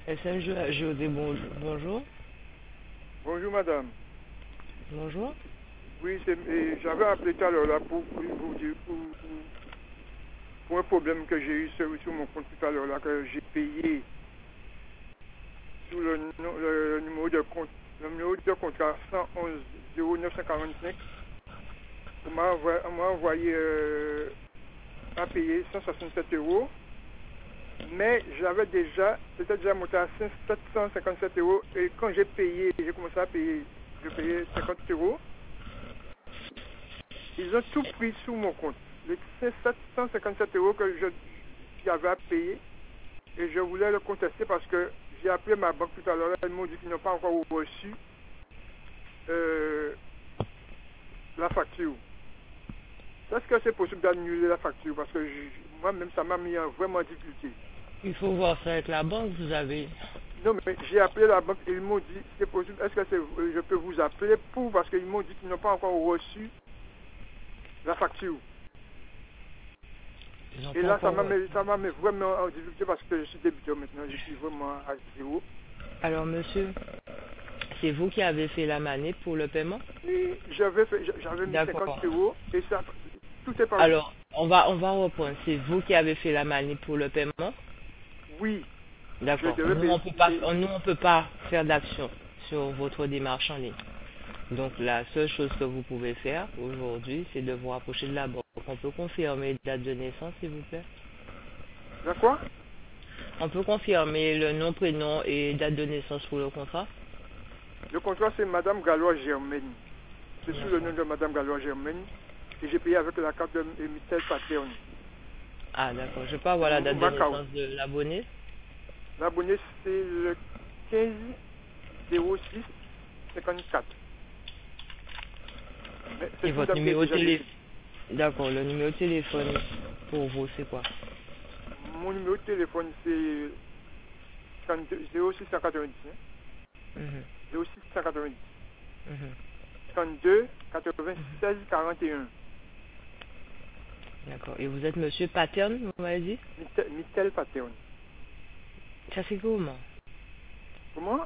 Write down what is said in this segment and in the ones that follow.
José, bonjour. Bonjour madame. Bonjour. Oui, j'avais appelé tout à l'heure là pour dire pour un problème que j'ai eu sur mon compte tout à l'heure là, que j'ai payé sur le numéro de compte, le numéro de contrat 111 0945. On m'a envoyé à payer 167 euros, mais c'était déjà monté à 757 euros, et quand j'ai commencé à payer, je payais 50 euros. Ils ont tout pris sous mon compte. Les 757 euros que j'avais à payer, et je voulais le contester parce que j'ai appelé ma banque tout à l'heure. Ils m'ont dit qu'ils n'ont pas encore reçu la facture. Est-ce que c'est possible d'annuler la facture? Parce que moi-même, ça m'a mis vraiment en difficulté. Il faut voir ça avec la banque, vous avez. Non, mais j'ai appelé la banque et ils m'ont dit c'est possible. Est-ce que je peux vous appeler parce qu'ils m'ont dit qu'ils n'ont pas encore reçu la facture. Et là, ça m'a mis vraiment en difficulté parce que je suis débutant maintenant. Je suis vraiment à zéro. Alors, monsieur, c'est vous qui avez fait la manip pour le paiement? Oui, j'avais mis 50 euros et ça, tout est parti. Alors, on va reprendre. C'est vous qui avez fait la manip pour le paiement? Oui. D'accord. Nous, on peut pas faire d'action sur votre démarche en ligne. Donc, la seule chose que vous pouvez faire aujourd'hui, c'est de vous rapprocher de la banque. On peut confirmer la date de naissance, s'il vous plaît? La quoi? On peut confirmer le nom, prénom et date de naissance pour le contrat? Le contrat, c'est Madame Gallois-Germaine. C'est sous le nom de Madame Gallois-Germaine. Et j'ai payé avec la carte de Mitel Pattern. Ah, d'accord. Je peux avoir la date de naissance de l'abonné? L'abonné, c'est le 15 06 54. Et votre numéro de téléphone? D'accord. Le numéro de téléphone pour vous, c'est quoi? Mon numéro de téléphone, c'est 0690. 0690. 32 96 41. D'accord. Et vous êtes monsieur Pattern, vous m'avez dit? Mitel Pattern. Ça c'est comment? Comment?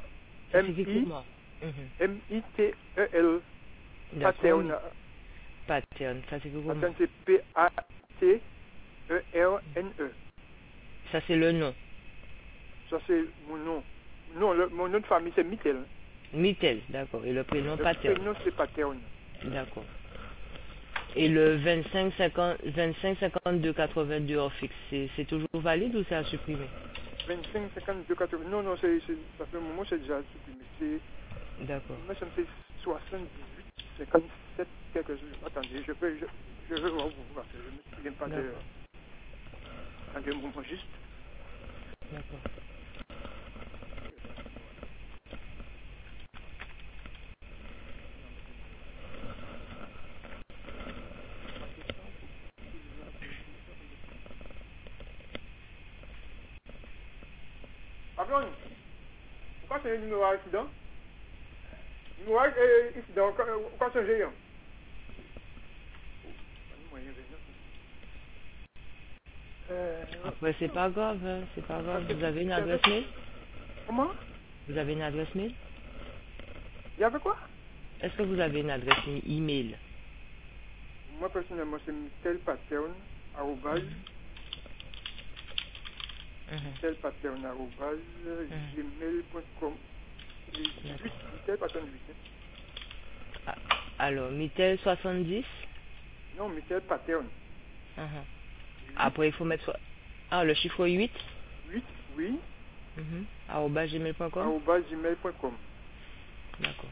M-I-T-E-L. Pattern. Pattern, ça c'est comment? Pattern, c'est P-A-T-E-R-N-E. Ça c'est le nom? Ça c'est mon nom. Non, mon nom de famille c'est Mitel. Mitel, d'accord. Et le prénom Pattern? Le prénom c'est Pattern. D'accord. Et le 25 52 82 hors fixe, c'est toujours valide ou c'est à supprimer? 25 52 82. Non, ça fait un moment, c'est déjà supprimé. D'accord. Moi, ça me fait 78, 57, quelque chose. Attendez, je vais voir vous parce que je ne me souviens pas d'un moment juste. D'accord. Pardon, pourquoi c'est un numéro accident? Numéro accident, pourquoi c'est un géant? Après, c'est pas grave, hein, c'est pas grave. Vous avez une adresse mail? Comment? Vous avez une adresse mail? Il y avait quoi? Est-ce que vous avez une adresse email? Moi, personnellement, c'est mitelpattern, gmail.com. Mitelpattern 8. Alors, Mitel 70? Non, Mitelpattern. Après, il faut mettre... Ah, le chiffre 8? 8, oui. @gmail.com? @gmail.com. D'accord.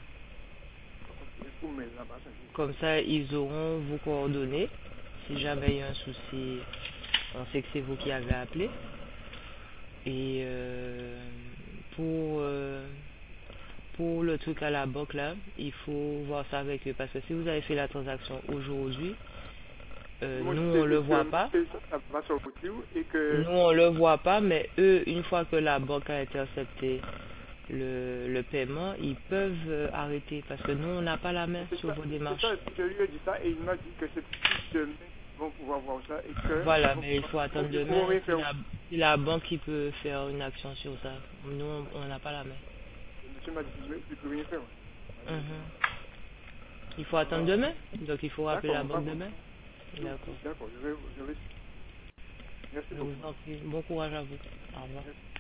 Comme ça, ils auront vos coordonnées. Si jamais il y a un souci, on sait que c'est vous qui avez appelé. Et pour le truc à la banque, là, il faut voir ça avec eux. Parce que si vous avez fait la transaction aujourd'hui, nous, on le voit pas. Nous, on le voit pas, mais eux, une fois que la banque a intercepté le paiement, ils peuvent arrêter parce que nous, on n'a pas la main sur vos démarches. Je lui ai dit ça et il m'a dit que c'est plus demain qu'ils vont pouvoir voir ça et que... Voilà, mais il faut attendre demain. C'est la banque qui peut faire une action sur ça. Nous, on n'a pas la main. Le monsieur m'a dit qu'il peut rien faire. Ouais. Mhm. Il faut attendre demain. Donc, il faut rappeler la D'accord, banque demain. D'accord. D'accord, je vais. Merci Je beaucoup. vous en prie. Bon courage à vous. Au revoir. Merci.